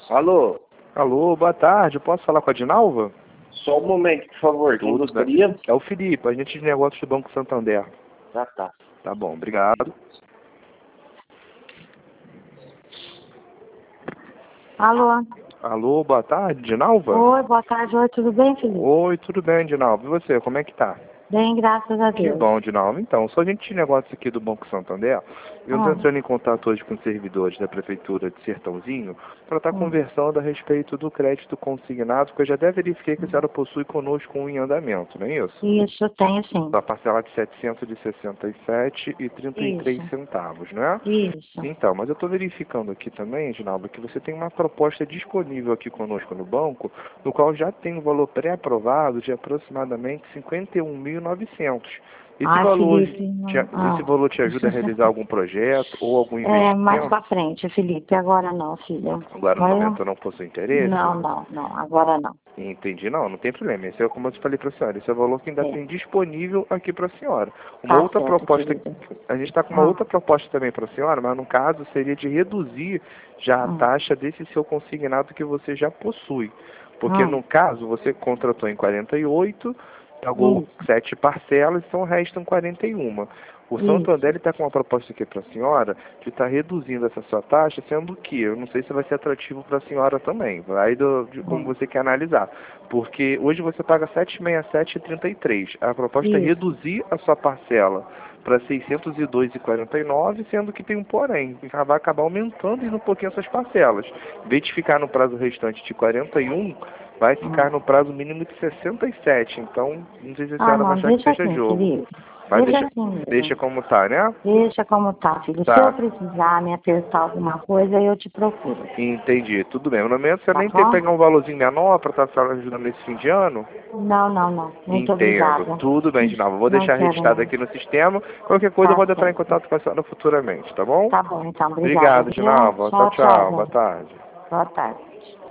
Alô, Alô, boa tarde. Posso falar com a Dinalva? só um momento, por favor. Quem Tudo bem. gostaria? É o Felipe, agente de negócios do Banco Santander. Já tá. Tá bom, obrigado. Alô? Alô, boa tarde, Dinalva? Oi, boa tarde. Oi, tudo bem, Felipe? Oi, tudo bem, Dinalva? E você, como é que tá? Bem, graças a Que Deus. bom, Dinalva. Então, sou agente de negócios aqui do Banco Santander. Eu estou entrando em contato hoje com os servidores da Prefeitura de Sertãozinho para estar conversando a respeito do crédito consignado, porque eu já até verifiquei que a senhora possui conosco um em andamento, não é isso? Isso, tenho sim. Da parcela de R$ 767,33 centavos, não é? Isso. Então, mas eu estou verificando aqui também, Ginaldo, que você tem uma proposta disponível aqui conosco no banco, no qual já tem um valor pré-aprovado de aproximadamente 51.900. Felipe, Esse valor te ajuda a realizar algum projeto ou algum investimento? mais pra frente, Felipe. Agora não, filha. Agora no momento eu não possui interesse? Não. Agora não. Entendi, não tem problema. Esse é como eu te falei para a senhora, esse é o valor que ainda tem disponível aqui para a senhora. Uma Tá outra certo, proposta, querida. a gente está com uma outra proposta também para a senhora, mas no caso seria de reduzir já a taxa desse seu consignado que você já possui. Porque no caso você contratou em 48, pagou 7 parcelas, então restam 41. O Santander está com uma proposta aqui para a senhora de estar reduzindo essa sua taxa, sendo que eu não sei se vai ser atrativo para a senhora também, vai de como você quer analisar. Porque hoje você paga R$ 767,33. A proposta é reduzir a sua parcela para R$ 602,49, sendo que tem um porém, vai acabar aumentando um pouquinho essas parcelas. Em vez de ficar no prazo restante de 41, vai ficar no prazo mínimo de 67. Então, não sei se a senhora vai achar que seja jogo. Felipe. Mas Deixa como tá, né? Deixa como tá, filho. Tá. Se eu precisar me apertar alguma coisa, eu te procuro. Entendi, tudo bem. No momento você nem tem bom? que pegar um valorzinho menor para estar ajudando nesse fim de ano? Não. Muito Entendo. obrigada. Tudo bem, Ginalva. Vou Não deixar quero registrado não. aqui no sistema. Qualquer coisa eu Tá vou entrar em certo. contato com a senhora futuramente, tá bom? Tá bom, então. Obrigada. Obrigado, Ginalva. Tchau. Tchau. Boa tarde. Boa tarde.